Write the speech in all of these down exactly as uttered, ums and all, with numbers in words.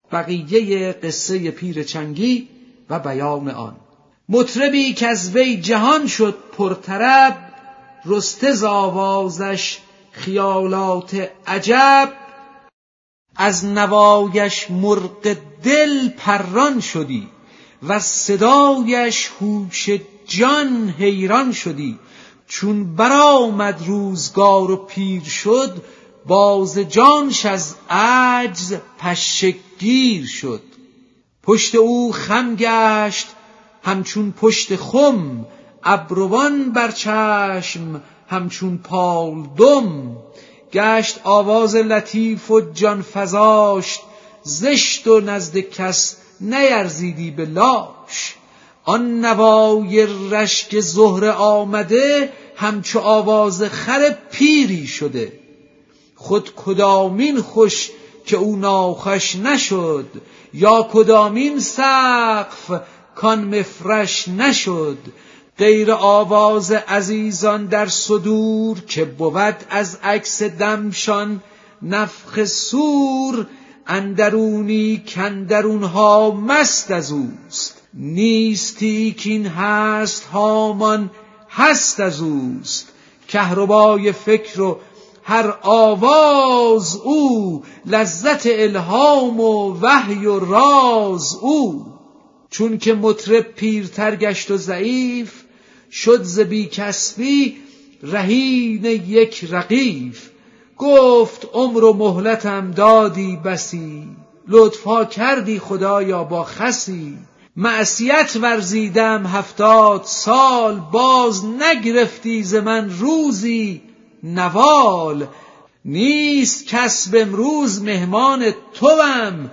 بقیه قصه پیر چنگی و بیان آن. مطربی که از وی جهان شد پرطرب، رسته ز آوازش خیالات عجب. از نوایش مرغ دل پران شدی، و صدایش هوش جان حیران شدی. چون برآمد روزگار و پیر شد، باز جانش از عجز پشه گیر شد. پشت او خم گشت همچون پشت خم، ابروان بر چشم همچون پالدم. گشت آواز لطیف و جان فزاش، زشت و نزد کس نیرزیدی به لاش. آن نوای رشک زهره آمده، همچو آواز خر پیری شده. خود کدامین خوش که او ناخوش نشد، یا کدامین سقف کان مفرش نشد. غیر آواز عزیزان در صدور، که بود از عکس دمشان نفخ صور. اندرونی کاندرونها مست از اوست، نیستی کین هست هامان هست از اوست. کهربای فکر و هر آواز او، لذت الهام و وحی و راز او. چون که مطرب پیرتر گشت و ضعیف، شد ز بی کسبی رهین یک رغیف. گفت عمر و مهلتم دادی بسی، لطفا کردی خدایا با خسی. معصیت ورزیدم هفتاد سال، باز نگرفتی ز من روزی نوال. نیست کسب امروز مهمان توام،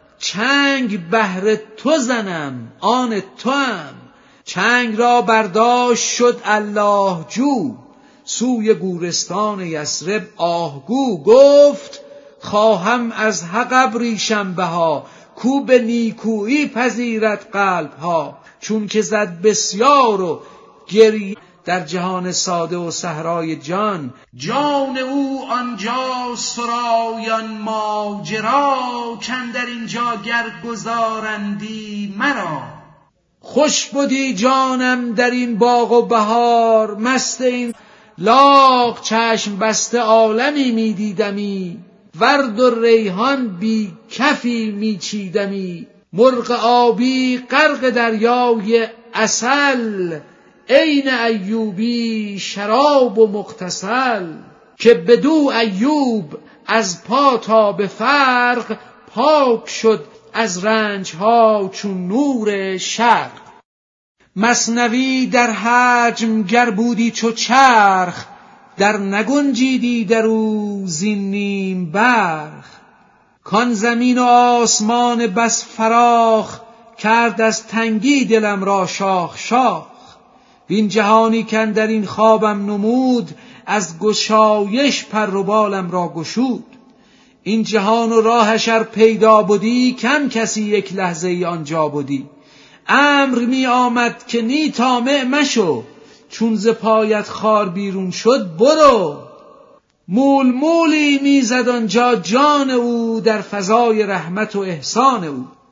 چنگ بهر تو زنم آن توام. چنگ را برداشت شد الله جو، سوی گورستان یثرب آهگو. گفت خواهم از حق ابریشم بها، کو به نیکویی پذیرد قلب ها. چون که زد بسیار و گریه در جهان ساده و صحرای جان، جان او آنجا سرایان ماجرا. کاندر اینجا گر گذارندی مرا. خوش بودی جانم در این باغ و بهار، مست این لاغ چشم بسته عالمی می دیدمی. ورد و ریحان بی کفی می چیدمی. مرغ آبی غرق دریای عسل، عین ایوبی شراب و مغتسل. که بدو ایوب از پا تا به فرق، پاک شد از رنجها چون نور شرق. مثنوی در حجم گر بودی چو چرخ، در نگنجیدی در او زین نیم برخ. کان زمین و آسمان بس فراخ، کرد از تنگی دلم را شاخ شاخ. وین جهانی کاندر این خوابم نمود، از گشایش پر و بالم را گشود. این جهان و راهش ار پیدا بودی، کم کسی یک لحظه ای آنجا بودی. امر می آمد که نی طامع مشو، چون ز پایت خار بیرون شد برو. مول مولی می زد آنجا جان او، در فضای رحمت و احسان او.